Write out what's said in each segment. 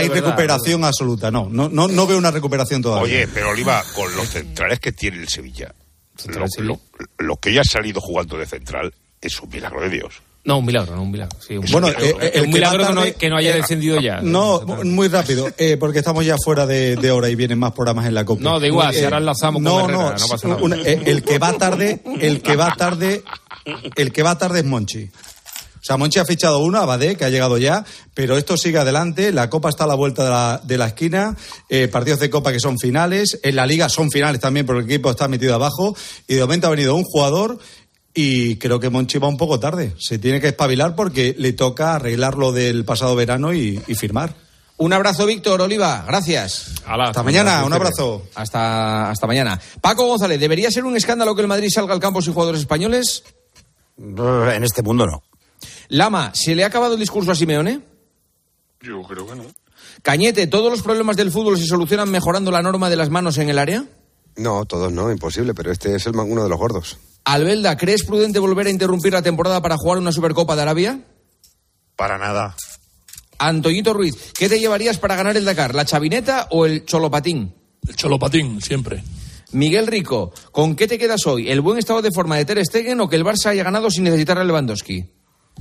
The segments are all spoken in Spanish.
Hay recuperación absoluta, no veo una recuperación todavía. Oye, pero Oliva, con los centrales que tiene el Sevilla, lo que ella ha salido jugando de central es un milagro de Dios. No, un milagro. Sí, un milagro que no haya descendido ya. No, muy rápido, porque estamos ya fuera de hora y vienen más programas en la Copa. No, da igual, si ahora enlazamos con Herrera, no pasa nada. El que va tarde es Monchi. O sea, Monchi ha fichado uno, Abadé, que ha llegado ya, pero esto sigue adelante, la Copa está a la vuelta de la esquina, partidos de Copa que son finales, en la Liga son finales también porque el equipo está metido abajo, y de momento ha venido un jugador y creo que Monchi va un poco tarde. Se tiene que espabilar porque le toca arreglar lo del pasado verano y firmar. Un abrazo, Víctor Oliva, gracias. Hasta mañana, un abrazo. Hasta mañana. Paco González, ¿debería ser un escándalo que el Madrid salga al campo sin jugadores españoles? En este mundo no. Lama, ¿se le ha acabado el discurso a Simeone? Yo creo que no. Cañete, ¿todos los problemas del fútbol se solucionan mejorando la norma de las manos en el área? No, todos no, imposible, pero este es uno de los gordos. Albelda, ¿crees prudente volver a interrumpir la temporada para jugar una Supercopa de Arabia? Para nada. Antoñito Ruiz, ¿qué te llevarías para ganar el Dakar, la chavineta o el cholopatín? El cholopatín, siempre. Miguel Rico, ¿con qué te quedas hoy? ¿El buen estado de forma de Ter Stegen o que el Barça haya ganado sin necesitar a Lewandowski?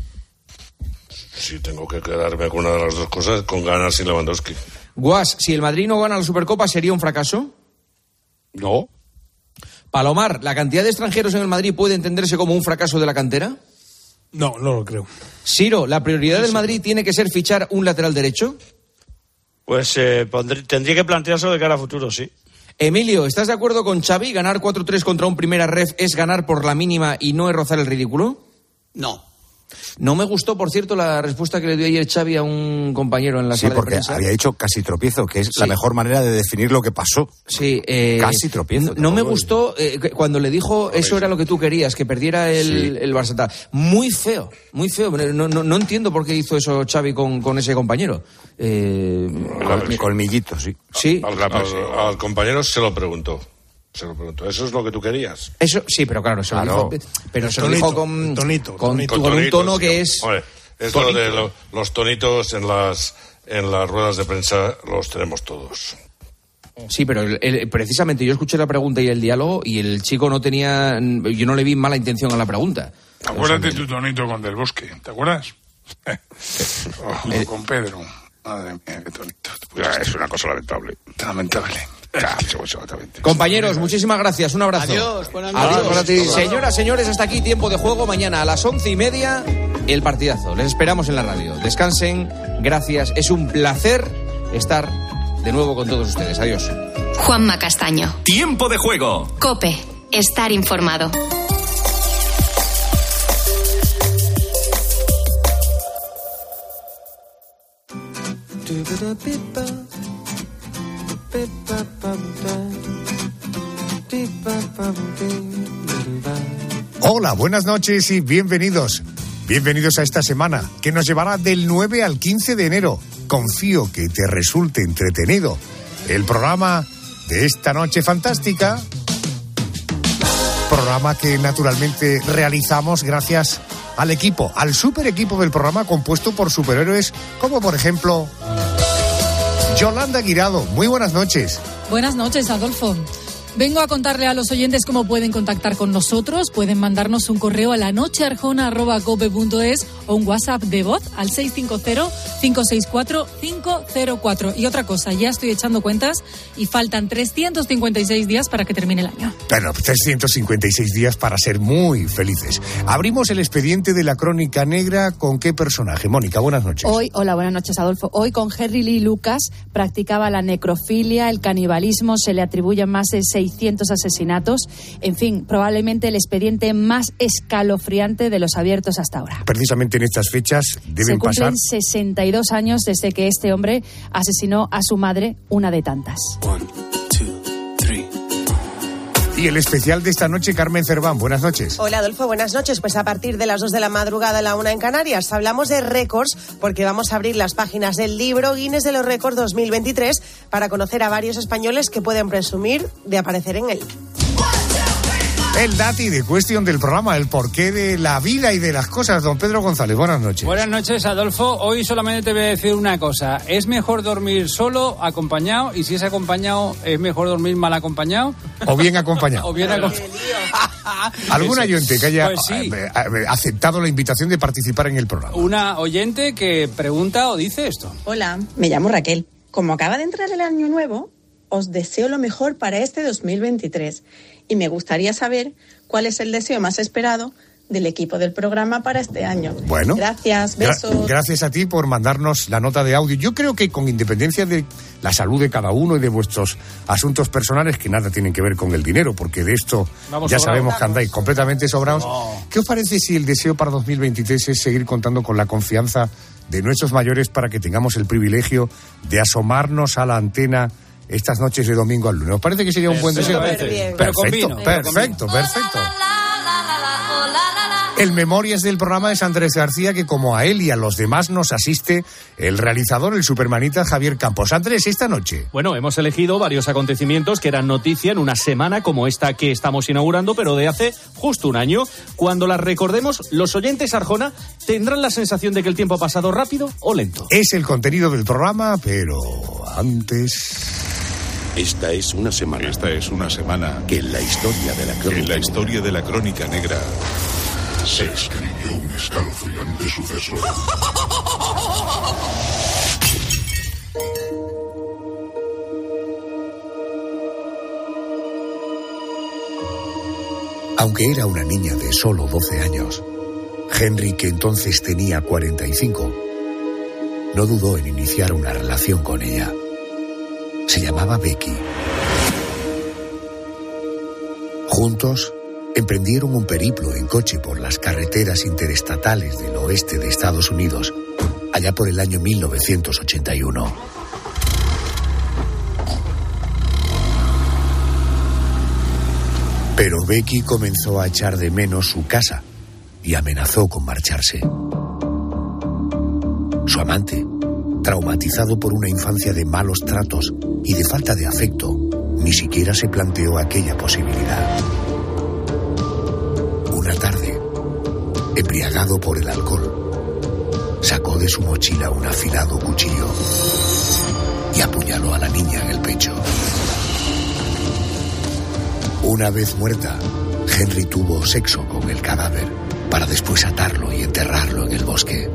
Sí, tengo que quedarme con una de las dos cosas, con ganar sin Lewandowski. Guas, si el Madrid no gana la Supercopa, ¿sería un fracaso? No. Palomar, ¿la cantidad de extranjeros en el Madrid puede entenderse como un fracaso de la cantera? No lo creo. Siro, ¿la prioridad del Madrid tiene que ser fichar un lateral derecho? Pues tendría que planteárselo de cara a futuro, sí. Emilio, ¿estás de acuerdo con Xavi? ¿Ganar 4-3 contra un primera ref es ganar por la mínima y no es rozar el ridículo? No. No me gustó, por cierto, la respuesta que le dio ayer Xavi a un compañero en la sala de prensa. Sí, porque había dicho casi tropiezo, que es la mejor manera de definir lo que pasó. Sí. Casi tropiezo. No me gustó cuando le dijo eso era lo que tú querías, que perdiera el Barça. Muy feo, muy feo. No entiendo por qué hizo eso Xavi con ese compañero. Colmillito, sí. Sí. Al compañero se lo preguntó. ¿Eso es lo que tú querías? Eso sí, pero claro, se lo dijo, pero se lo dijo con un tono que es... Hombre, esto de los tonitos en las ruedas de prensa los tenemos todos. Sí, pero precisamente yo escuché la pregunta y el diálogo y el chico no tenía... Yo no le vi mala intención a la pregunta. Acuérdate tu tonito con Del Bosque, ¿te acuerdas? Con Pedro. Madre mía, qué tonito. Es una cosa lamentable. Lamentable. Compañeros, muchísimas gracias, un abrazo. Adiós, buenas noches. Señoras, señores, hasta aquí Tiempo de Juego. Mañana a las 11:30 el partidazo. Les esperamos en la radio. Descansen, gracias. Es un placer estar de nuevo con todos ustedes. Adiós. Juanma Castaño. Tiempo de Juego. COPE. Estar informado. Hola, buenas noches y bienvenidos. Bienvenidos a esta semana, que nos llevará del 9 al 15 de enero. Confío que te resulte entretenido el programa de esta noche fantástica. Programa que naturalmente realizamos gracias al equipo, al super equipo del programa compuesto por superhéroes como por ejemplo Yolanda Guirado. Muy buenas noches. Buenas noches, Adolfo. Vengo a contarle a los oyentes cómo pueden contactar con nosotros. Pueden mandarnos un correo a lanochearjona@cope.es o un WhatsApp de voz al 650-564-504. Y otra cosa, ya estoy echando cuentas y faltan 356 días para que termine el año. Bueno, 356 días para ser muy felices. Abrimos el expediente de la Crónica Negra. ¿Con qué personaje? Mónica, buenas noches. Hola, buenas noches, Adolfo. Hoy con Henry Lee Lucas practicaba la necrofilia, el canibalismo, se le atribuyen más de 600 asesinatos. En fin, probablemente el expediente más escalofriante de los abiertos hasta ahora. Precisamente en estas fechas deben pasar 62 años desde que este hombre asesinó a su madre, una de tantas. 1, 2, 3. Y el especial de esta noche, Carmen Cerván, buenas noches. Hola, Adolfo, buenas noches. Pues a partir de las 2 de la madrugada, la 1 en Canarias, hablamos de récords porque vamos a abrir las páginas del libro Guinness de los Récords 2023 para conocer a varios españoles que pueden presumir de aparecer en él. El dati de cuestión del programa, el porqué de la vida y de las cosas. Don Pedro González, buenas noches. Buenas noches, Adolfo. Hoy solamente te voy a decir una cosa. ¿Es mejor dormir solo, acompañado? Y si es acompañado, ¿es mejor dormir mal acompañado? O bien acompañado. O bien acompañado. ¿Algún oyente que haya pues sí, aceptado la invitación de participar en el programa? Una oyente que pregunta o dice esto. Hola, me llamo Raquel. Como acaba de entrar el año nuevo, os deseo lo mejor para este 2023 y me gustaría saber cuál es el deseo más esperado del equipo del programa para este año. Bueno, gracias, besos. Gracias a ti por mandarnos la nota de audio. Yo creo que con independencia de la salud de cada uno y de vuestros asuntos personales, que nada tienen que ver con el dinero, porque de esto ya sabemos que andáis completamente sobrados. No. ¿Qué os parece si el deseo para 2023 es seguir contando con la confianza de nuestros mayores para que tengamos el privilegio de asomarnos a la antena estas noches de domingo al lunes? ¿Os parece que sería un buen deseo? Perfecto. El Memorias del programa es Andrés García, que como a él y a los demás nos asiste el realizador, el supermanita Javier Campos. Andrés, esta noche. Bueno, hemos elegido varios acontecimientos que eran noticia en una semana como esta que estamos inaugurando, pero de hace justo un año. Cuando las recordemos, los oyentes Arjona tendrán la sensación de que el tiempo ha pasado rápido o lento. Es el contenido del programa, pero antes... Esta es una semana que en la historia de la crónica negra se escribió un escalofriante suceso. Aunque era una niña de solo 12 años, Henry, que entonces tenía 45, no dudó en iniciar una relación con ella. Se llamaba Becky. Juntos emprendieron un periplo en coche por las carreteras interestatales del oeste de Estados Unidos, allá por el año 1981. Pero Becky comenzó a echar de menos su casa y amenazó con marcharse. Su amante, traumatizado por una infancia de malos tratos y de falta de afecto, ni siquiera se planteó aquella posibilidad. Una tarde, embriagado por el alcohol, sacó de su mochila un afilado cuchillo y apuñaló a la niña en el pecho. Una vez muerta, Henry tuvo sexo con el cadáver para después atarlo y enterrarlo en el bosque.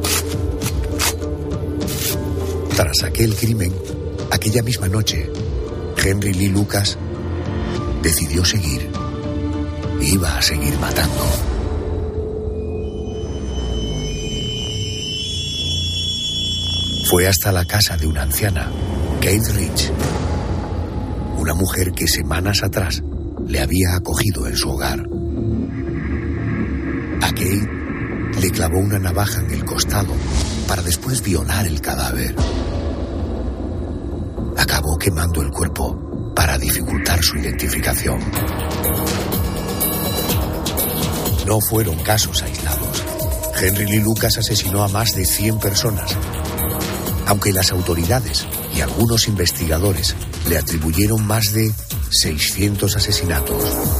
Tras aquel crimen, aquella misma noche, Henry Lee Lucas decidió seguir. Iba a seguir matando. Fue hasta la casa de una anciana, Kate Rich, una mujer que semanas atrás le había acogido en su hogar. A Kate le clavó una navaja en el costado para después violar el cadáver. Acabó quemando el cuerpo para dificultar su identificación. No fueron casos aislados. Henry Lee Lucas asesinó a más de 100 personas, aunque las autoridades y algunos investigadores le atribuyeron más de 600 asesinatos.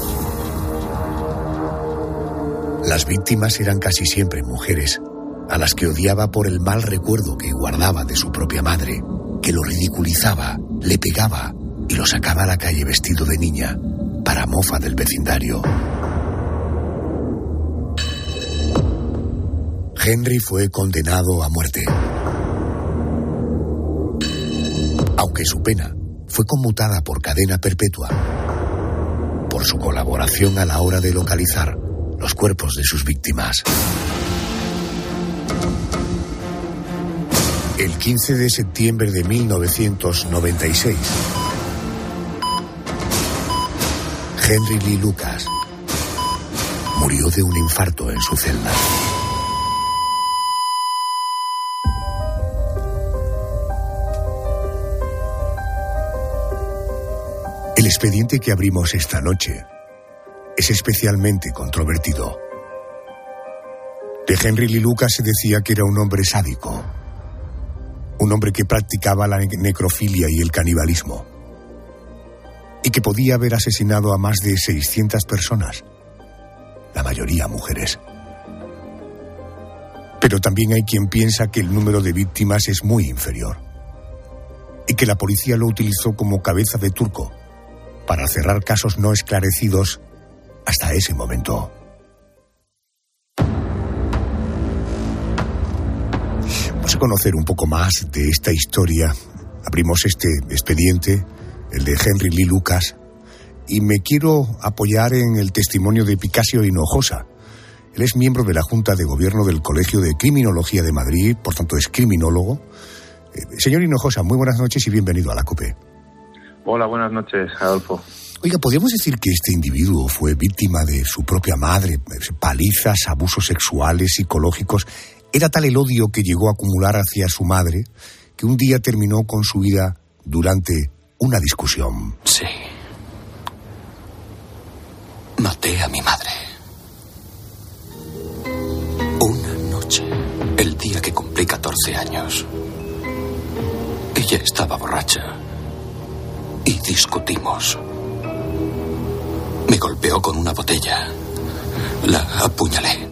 Las víctimas eran casi siempre mujeres, a las que odiaba por el mal recuerdo que guardaba de su propia madre, que lo ridiculizaba, le pegaba y lo sacaba a la calle vestido de niña, para mofa del vecindario. Henry fue condenado a muerte, aunque su pena fue conmutada por cadena perpetua por su colaboración a la hora de localizar los cuerpos de sus víctimas. El 15 de septiembre de 1996, Henry Lee Lucas murió de un infarto en su celda. El expediente que abrimos esta noche es especialmente controvertido. De Henry Lee Lucas se decía que era un hombre sádico, un hombre que practicaba la necrofilia y el canibalismo, y que podía haber asesinado a más de 600 personas la mayoría mujeres. Pero también hay quien piensa que el número de víctimas es muy inferior y que la policía lo utilizó como cabeza de turco para cerrar casos no esclarecidos hasta ese momento. Vamos a conocer un poco más de esta historia. Abrimos este expediente, el de Henry Lee Lucas, y me quiero apoyar en el testimonio de Picasso Hinojosa. Él es miembro de la Junta de Gobierno del Colegio de Criminología de Madrid, por tanto es criminólogo. Señor Hinojosa, muy buenas noches y bienvenido a la COPE. Hola, buenas noches, Adolfo. Oiga, ¿podríamos decir que este individuo fue víctima de su propia madre? Palizas, abusos sexuales, psicológicos. Era tal el odio que llegó a acumular hacia su madre que un día terminó con su vida durante una discusión. Sí. Maté a mi madre. Una noche, el día que cumplí 14 años. Ella estaba borracha y discutimos. Me golpeó con una botella. La apuñalé.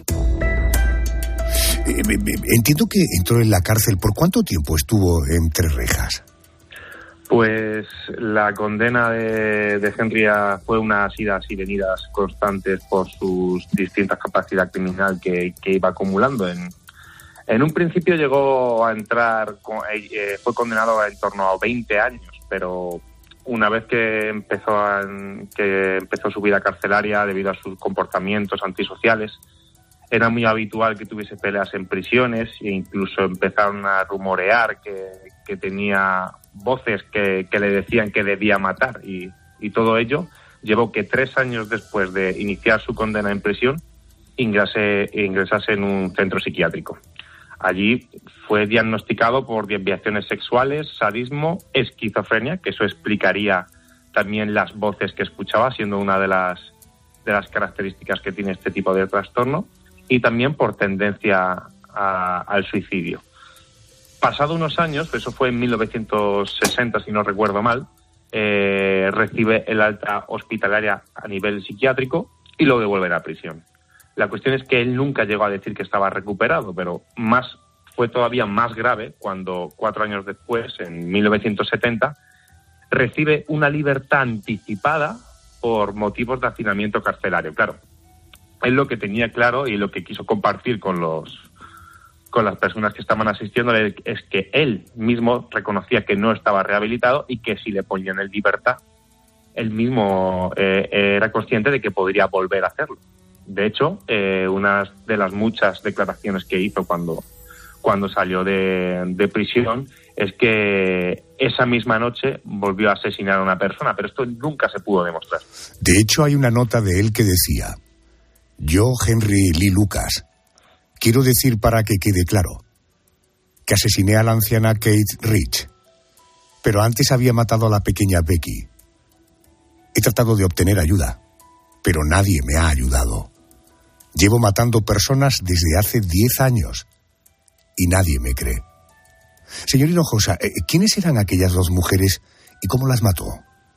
Entiendo que entró en la cárcel. ¿Por cuánto tiempo estuvo entre rejas? Pues la condena de Henry fue unas idas y venidas constantes por sus distintas capacidades criminal que iba acumulando. En un principio llegó a entrar, fue condenado en torno a 20 años, pero una vez que empezó su vida carcelaria debido a sus comportamientos antisociales, era muy habitual que tuviese peleas en prisiones e incluso empezaron a rumorear que tenía voces que le decían que debía matar y todo ello llevó que 3 años después de iniciar su condena en prisión ingresase en un centro psiquiátrico. Allí fue diagnosticado por desviaciones sexuales, sadismo, esquizofrenia, que eso explicaría también las voces que escuchaba, siendo una de las características que tiene este tipo de trastorno, y también por tendencia al suicidio. Pasado unos años, eso fue en 1960 si no recuerdo mal, recibe el alta hospitalaria a nivel psiquiátrico y lo devuelven a prisión. La cuestión es que él nunca llegó a decir que estaba recuperado, pero fue todavía más grave cuando 4 años después, en 1970, recibe una libertad anticipada por motivos de hacinamiento carcelario. Claro, él lo que tenía claro y lo que quiso compartir con las personas que estaban asistiendo es que él mismo reconocía que no estaba rehabilitado y que si le ponían en libertad, él mismo era consciente de que podría volver a hacerlo. De hecho, una de las muchas declaraciones que hizo cuando salió de prisión es que esa misma noche volvió a asesinar a una persona, pero esto nunca se pudo demostrar. De hecho, hay una nota de él que decía: yo, Henry Lee Lucas, quiero decir para que quede claro que asesiné a la anciana Kate Rich, pero antes había matado a la pequeña Becky. He tratado de obtener ayuda, pero nadie me ha ayudado. Llevo matando personas desde hace 10 años y nadie me cree. Señor Hinojosa, ¿quiénes eran aquellas 2 mujeres y cómo las mató?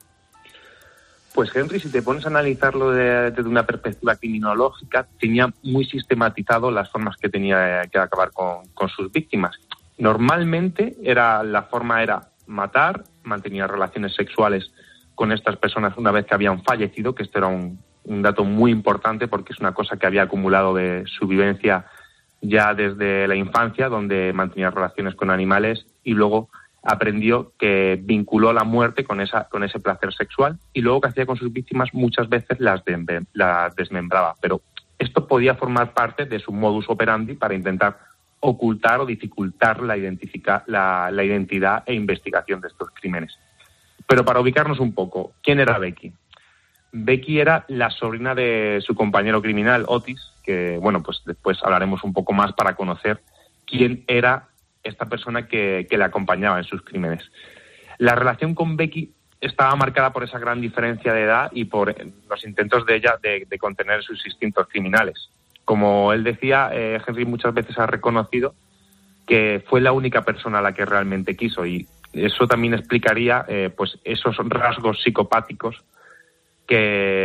Pues Henry, si te pones a analizarlo desde una perspectiva criminológica, tenía muy sistematizado las formas que tenía que acabar con sus víctimas. Normalmente la forma era matar, mantenía relaciones sexuales con estas personas una vez que habían fallecido, que esto era un dato muy importante porque es una cosa que había acumulado de su vivencia ya desde la infancia, donde mantenía relaciones con animales y luego aprendió que vinculó la muerte con ese placer sexual y luego que hacía con sus víctimas muchas veces las desmembraba. Pero esto podía formar parte de su modus operandi para intentar ocultar o dificultar la identidad e investigación de estos crímenes. Pero para ubicarnos un poco, ¿quién era Becky? Becky era la sobrina de su compañero criminal, Otis, que, bueno, pues después hablaremos un poco más para conocer quién era esta persona que le acompañaba en sus crímenes. La relación con Becky estaba marcada por esa gran diferencia de edad y por los intentos de ella de contener sus instintos criminales. Como él decía, Henry muchas veces ha reconocido que fue la única persona a la que realmente quiso y eso también explicaría pues esos rasgos psicopáticos que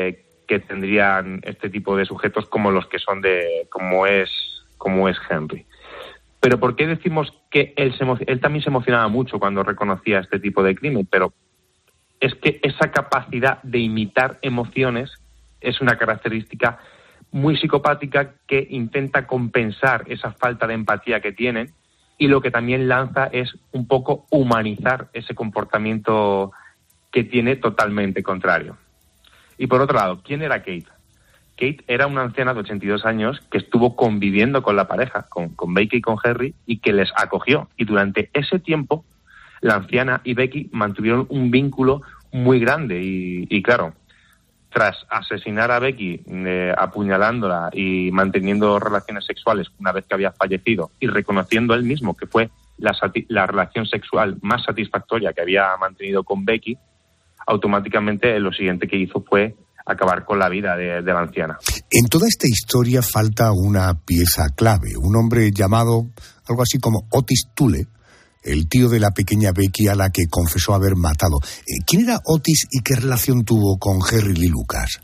que tendrían este tipo de sujetos como los que son como es Henry. Pero ¿por qué decimos que él también se emocionaba mucho cuando reconocía este tipo de crimen? Pero es que esa capacidad de imitar emociones es una característica muy psicopática que intenta compensar esa falta de empatía que tienen, y lo que también lanza es un poco humanizar ese comportamiento que tiene totalmente contrario. Y por otro lado, ¿quién era Kate? Kate era una anciana de 82 años que estuvo conviviendo con la pareja, con Becky y con Henry, y que les acogió. Y durante ese tiempo, la anciana y Becky mantuvieron un vínculo muy grande. Y claro, tras asesinar a Becky, apuñalándola y manteniendo relaciones sexuales una vez que había fallecido, y reconociendo él mismo que fue la relación sexual más satisfactoria que había mantenido con Becky, automáticamente lo siguiente que hizo fue acabar con la vida de la anciana. En toda esta historia falta una pieza clave, un hombre llamado algo así como Otis Toole, el tío de la pequeña Becky a la que confesó haber matado. ¿Quién era Otis y qué relación tuvo con Henry Lee Lucas?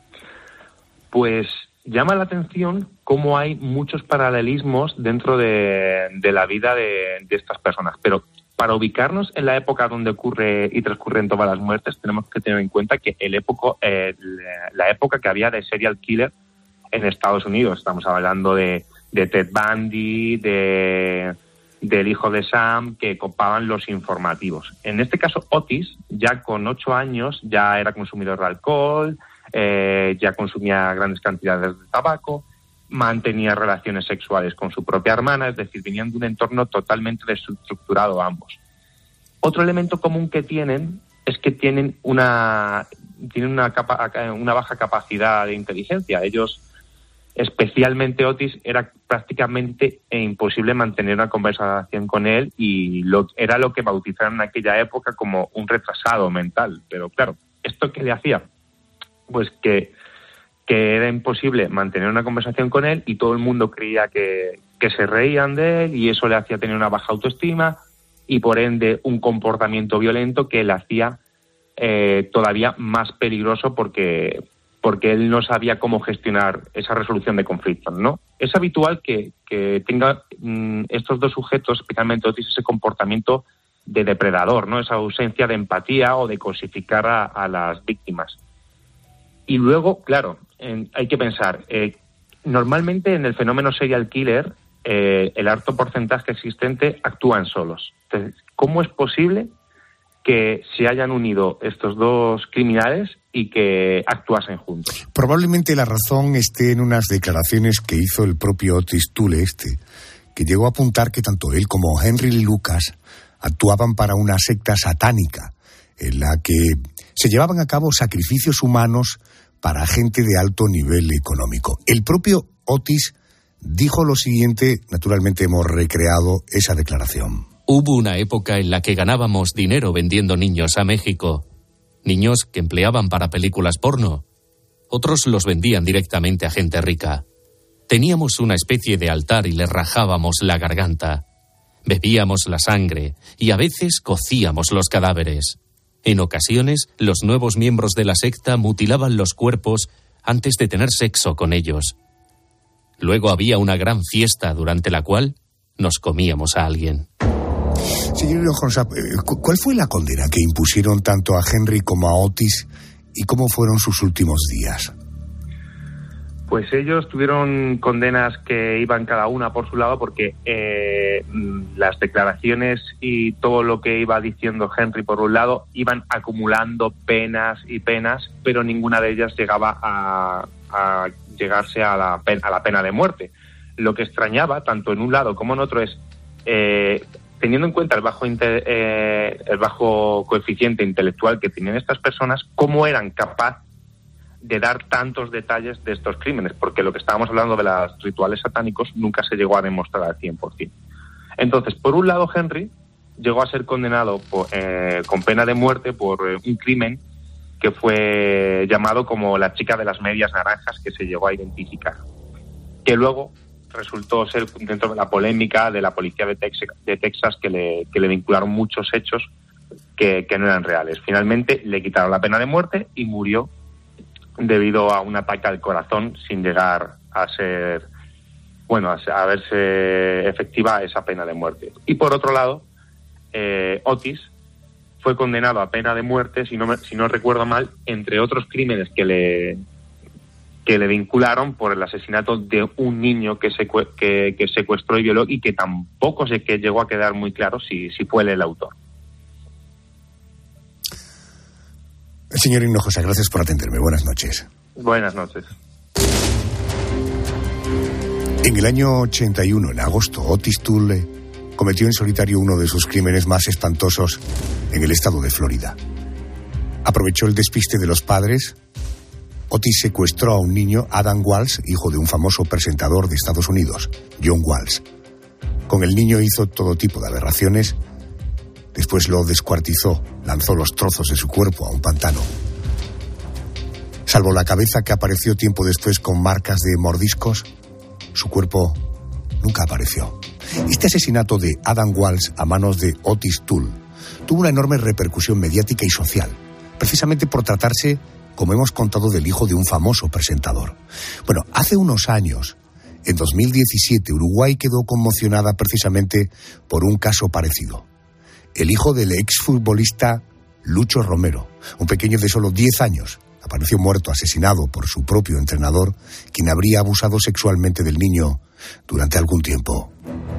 Pues llama la atención cómo hay muchos paralelismos dentro de la vida de estas personas, pero para ubicarnos en la época donde ocurre y transcurren todas las muertes, tenemos que tener en cuenta que la época que había de serial killer en Estados Unidos. Estamos hablando de Ted Bundy, del hijo de Sam, que copaban los informativos. En este caso, Otis, ya con 8 años, ya era consumidor de alcohol, ya consumía grandes cantidades de tabaco, mantenía relaciones sexuales con su propia hermana, es decir, venían de un entorno totalmente desestructurado ambos. Otro elemento común que tienen es que tienen una baja capacidad de inteligencia. Ellos, especialmente Otis, era prácticamente imposible mantener una conversación con él, y era lo que bautizaron en aquella época como un retrasado mental. Pero claro, ¿esto qué le hacía? Pues que era imposible mantener una conversación con él, y todo el mundo creía que se reían de él, y eso le hacía tener una baja autoestima y por ende un comportamiento violento que le hacía todavía más peligroso porque él no sabía cómo gestionar esa resolución de conflictos, ¿no? Es habitual que tenga estos dos sujetos, especialmente Otis, ese comportamiento de depredador, ¿no? Esa ausencia de empatía o de cosificar a las víctimas. Y luego, claro, hay que pensar, normalmente en el fenómeno serial killer, el alto porcentaje existente actúan solos. Entonces, ¿cómo es posible que se hayan unido estos dos criminales y que actuasen juntos? Probablemente la razón esté en unas declaraciones que hizo el propio Otis Toole que llegó a apuntar que tanto él como Henry Lee Lucas actuaban para una secta satánica en la que se llevaban a cabo sacrificios humanos para gente de alto nivel económico. El propio Otis dijo lo siguiente, naturalmente hemos recreado esa declaración. Hubo una época en la que ganábamos dinero vendiendo niños a México. Niños que empleaban para películas porno. Otros los vendían directamente a gente rica. Teníamos una especie de altar y le rajábamos la garganta. Bebíamos la sangre y a veces cocíamos los cadáveres. En ocasiones, los nuevos miembros de la secta mutilaban los cuerpos antes de tener sexo con ellos. Luego había una gran fiesta durante la cual nos comíamos a alguien. Señor Jonsap, ¿cuál fue la condena que impusieron tanto a Henry como a Otis y cómo fueron sus últimos días? Pues ellos tuvieron condenas que iban cada una por su lado, porque las declaraciones y todo lo que iba diciendo Henry por un lado iban acumulando penas y penas, pero ninguna de ellas llegaba a llegarse a la pena de muerte. Lo que extrañaba, tanto en un lado como en otro, es teniendo en cuenta el bajo coeficiente intelectual que tenían estas personas, cómo eran capaces de dar tantos detalles de estos crímenes, porque lo que estábamos hablando de los rituales satánicos nunca se llegó a demostrar al 100%. Entonces, por un lado, Henry llegó a ser condenado con pena de muerte por un crimen que fue llamado como la chica de las medias naranjas, que se llegó a identificar, que luego resultó ser, dentro de la polémica de la policía de Texas, que le vincularon muchos hechos que no eran reales. Finalmente le quitaron la pena de muerte y murió debido a un ataque al corazón, sin llegar a ser, a verse efectiva esa pena de muerte. Y por otro lado, Otis fue condenado a pena de muerte, si no recuerdo mal, entre otros crímenes que le vincularon por el asesinato de un niño que secuestró y violó, y que tampoco sé que llegó a quedar muy claro si fue él el autor. Señor Hinojosa, gracias por atenderme. Buenas noches. Buenas noches. En el año 81, en agosto, Otis Toole cometió en solitario uno de sus crímenes más espantosos en el estado de Florida. Aprovechó el despiste de los padres. Otis secuestró a un niño, Adam Walsh, hijo de un famoso presentador de Estados Unidos, John Walsh. Con el niño hizo todo tipo de aberraciones. Después lo descuartizó, lanzó los trozos de su cuerpo a un pantano. Salvo la cabeza, que apareció tiempo después con marcas de mordiscos, su cuerpo nunca apareció. Este asesinato de Adam Walsh a manos de Otis Toole tuvo una enorme repercusión mediática y social, precisamente por tratarse, como hemos contado, del hijo de un famoso presentador. Bueno, hace unos años, en 2017, Uruguay quedó conmocionada precisamente por un caso parecido. El hijo del exfutbolista Lucho Romero, un pequeño de solo 10 años, apareció muerto, asesinado por su propio entrenador, quien habría abusado sexualmente del niño durante algún tiempo.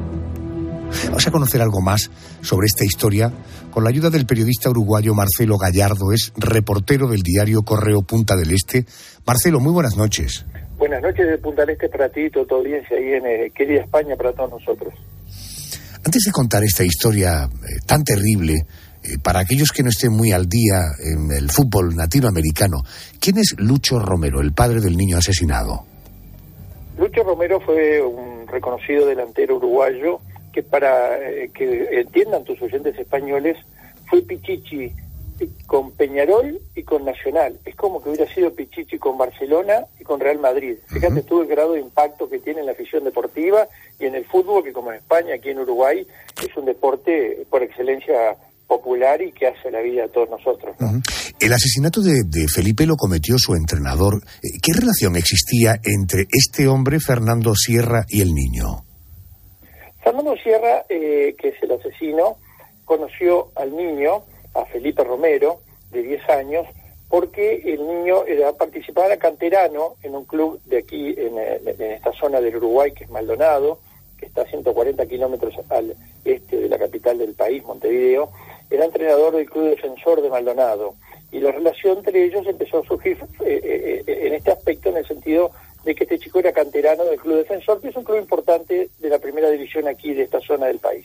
Vamos a conocer algo más sobre esta historia con la ayuda del periodista uruguayo Marcelo Gallardo. Es reportero del diario Correo Punta del Este. Marcelo, muy buenas noches. Buenas noches de Punta del Este para ti y toda tu audiencia ahí en querida España, para todos nosotros. Antes de contar esta historia tan terrible, para aquellos que no estén muy al día en el fútbol latinoamericano, ¿quién es Lucho Romero, el padre del niño asesinado? Lucho Romero fue un reconocido delantero uruguayo que, para que entiendan tus oyentes españoles, fue Pichichi con Peñarol y con Nacional. Es como que hubiera sido Pichichi con Barcelona y con Real Madrid. Fíjate tú el grado de impacto que tiene en la afición deportiva y en el fútbol, que como en España, aquí en Uruguay, es un deporte por excelencia popular y que hace la vida a todos nosotros, ¿no? El asesinato de Felipe lo cometió su entrenador. ¿Qué relación existía entre este hombre, Fernando Sierra, y el niño? Fernando Sierra, que es el asesino, conoció al niño, a Felipe Romero, de 10 años, porque el niño participaba canterano en un club de aquí, en esta zona del Uruguay, que es Maldonado, que está a 140 kilómetros al este de la capital del país, Montevideo. Era entrenador del Club Defensor de Maldonado, y la relación entre ellos empezó a surgir en este aspecto, en el sentido de que este chico era canterano del Club Defensor, que es un club importante de la primera división aquí de esta zona del país.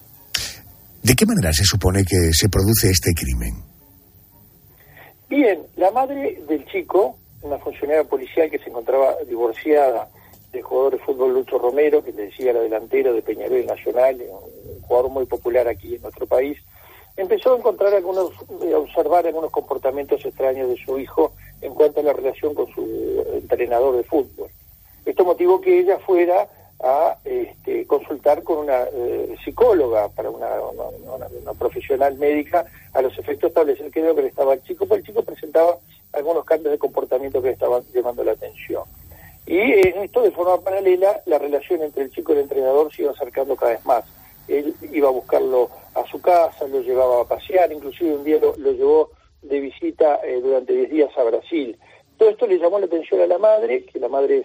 ¿De qué manera se supone que se produce este crimen? Bien, la madre del chico, una funcionaria policial que se encontraba divorciada del jugador de fútbol Lucho Romero, que le decía era delantero de Peñarol y Nacional, un jugador muy popular aquí en nuestro país, empezó a observar algunos comportamientos extraños de su hijo en cuanto a la relación con su entrenador de fútbol. Esto motivó que ella fuera a consultar con una psicóloga, para una profesional médica, a los efectos de establecer qué era lo que le estaba al chico, porque el chico presentaba algunos cambios de comportamiento que le estaban llamando la atención. Y en esto, de forma paralela, la relación entre el chico y el entrenador se iba acercando cada vez más. Él iba a buscarlo a su casa, lo llevaba a pasear, inclusive un día lo llevó de visita durante 10 días a Brasil. Todo esto le llamó la atención a la madre, que la madre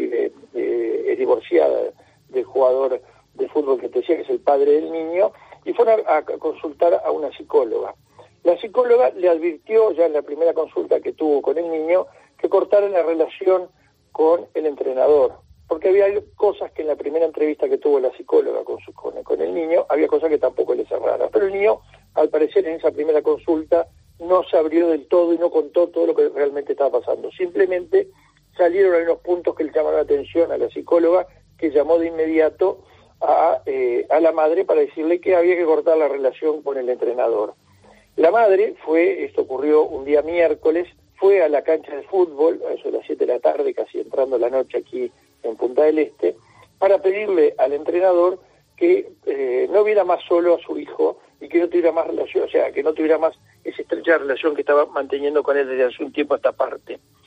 es divorciada del jugador de fútbol que te decía, que es el padre del niño, y fueron a consultar a una psicóloga. La psicóloga le advirtió ya en la primera consulta que tuvo con el niño que cortara la relación con el entrenador, porque había cosas que en la primera entrevista que tuvo la psicóloga con el niño, había cosas que tampoco le cerraron. Pero el niño, al parecer, en esa primera consulta no se abrió del todo y no contó todo lo que realmente estaba pasando. Simplemente salieron algunos puntos que le llamaron la atención a la psicóloga, que llamó de inmediato a la madre para decirle que había que cortar la relación con el entrenador. La madre esto ocurrió un día miércoles, fue a la cancha de fútbol, a eso de las 7 de la tarde, casi entrando la noche aquí en Punta del Este, para pedirle al entrenador que no viera más solo a su hijo y que no tuviera más relación, o sea, que no tuviera más esa estrecha relación que estaba manteniendo con él desde hace un tiempo a esta parte.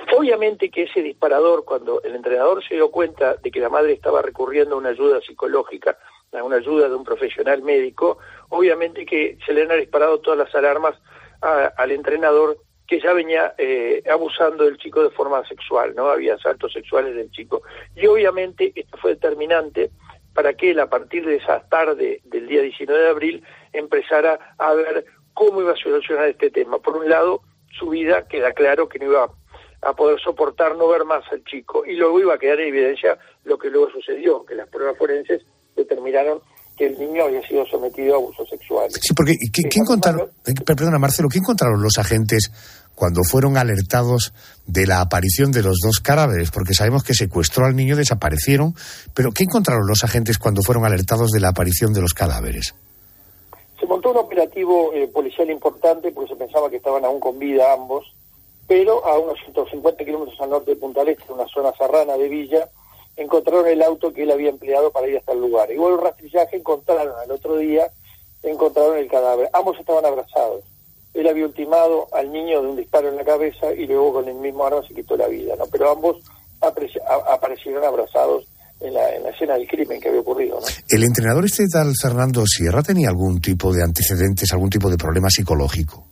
Obviamente que ese disparador, cuando el entrenador se dio cuenta de que la madre estaba recurriendo a una ayuda psicológica, a una ayuda de un profesional médico, obviamente que se le han disparado todas las alarmas al entrenador, que ya venía abusando del chico de forma sexual, ¿no? Había asaltos sexuales del chico. Y obviamente esto fue determinante para que él, a partir de esa tarde del día 19 de abril, empezara a ver cómo iba a solucionar este tema. Por un lado, su vida, queda claro que no iba a poder soportar no ver más al chico, y luego iba a quedar en evidencia lo que luego sucedió, que las pruebas forenses determinaron que el niño había sido sometido a abusos sexuales. Sí, porque ¿qué encontraron? Perdona, Marcelo, ¿qué encontraron los agentes cuando fueron alertados de la aparición de los dos cadáveres? Porque sabemos que secuestró al niño, desaparecieron, pero ¿qué encontraron los agentes cuando fueron alertados de la aparición de los cadáveres? Se montó un operativo policial importante porque se pensaba que estaban aún con vida ambos, pero a unos 150 kilómetros al norte de Punta del Este, en una zona serrana de Villa, encontraron el auto que él había empleado para ir hasta el lugar. Igual el rastrillaje encontraron al otro día, encontraron el cadáver. Ambos estaban abrazados. Él había ultimado al niño de un disparo en la cabeza y luego con el mismo arma se quitó la vida, ¿no? Pero ambos aparecieron abrazados en la escena del crimen que había ocurrido, ¿no? ¿El entrenador tal Fernando Sierra tenía algún tipo de antecedentes, algún tipo de problema psicológico?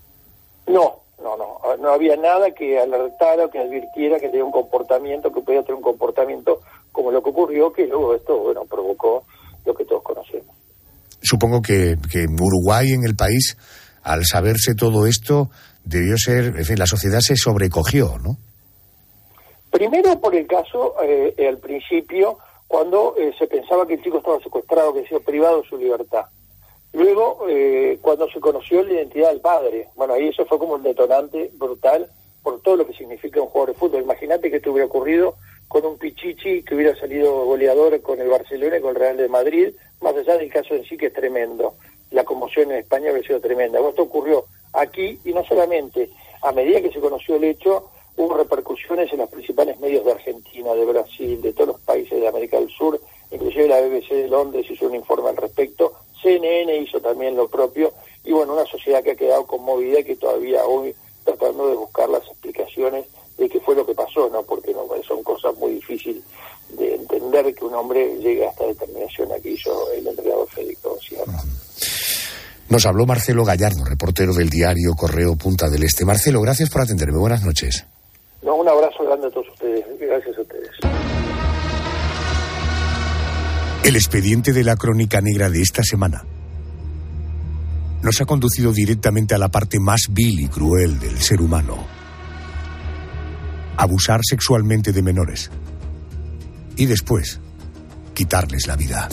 No había nada que alertara o que advirtiera que tenía un comportamiento, que podía tener un comportamiento como lo que ocurrió, que luego esto, provocó lo que todos conocemos. Supongo que en Uruguay, en el país, al saberse todo esto, debió ser, en fin, la sociedad se sobrecogió, ¿no? Primero por el caso, al principio, cuando se pensaba que el chico estaba secuestrado, que había sido privado de su libertad. Luego, cuando se conoció la identidad del padre, ahí eso fue como un detonante brutal por todo lo que significa un jugador de fútbol. Imagínate que esto hubiera ocurrido con un Pichichi que hubiera salido goleador con el Barcelona y con el Real de Madrid, más allá del caso en sí, que es tremendo. La conmoción en España habría sido tremenda. Esto ocurrió aquí, y no solamente, a medida que se conoció el hecho, hubo repercusiones en los principales medios de Argentina, de Brasil, de todos los países de América del Sur, inclusive la BBC de Londres hizo un informe al respecto, CNN hizo también lo propio, y una sociedad que ha quedado conmovida y que todavía hoy tratando de buscar las explicaciones de qué fue lo que pasó, ¿no? Porque son cosas muy difíciles de entender que un hombre llegue a esta determinación que hizo el entrenador Federico Sierra. Nos habló Marcelo Gallardo, reportero del diario Correo Punta del Este. Marcelo, gracias por atenderme. Buenas noches. Un abrazo grande a todos ustedes. Gracias a ustedes. El expediente de la crónica negra de esta semana nos ha conducido directamente a la parte más vil y cruel del ser humano. Abusar sexualmente de menores y después quitarles la vida.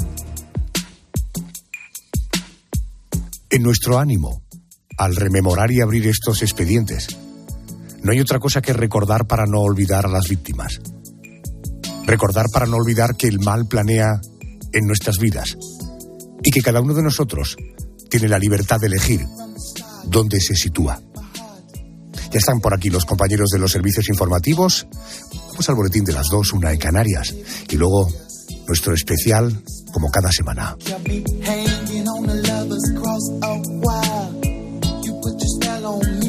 En nuestro ánimo, al rememorar y abrir estos expedientes, no hay otra cosa que recordar para no olvidar a las víctimas. Recordar para no olvidar que el mal planea en nuestras vidas y que cada uno de nosotros tiene la libertad de elegir dónde se sitúa. Ya están por aquí los compañeros de los servicios informativos. Vamos al boletín de las 2, 1 en Canarias, y luego nuestro especial como cada semana. Hanging on the lover's cross a while. You put your spell on me.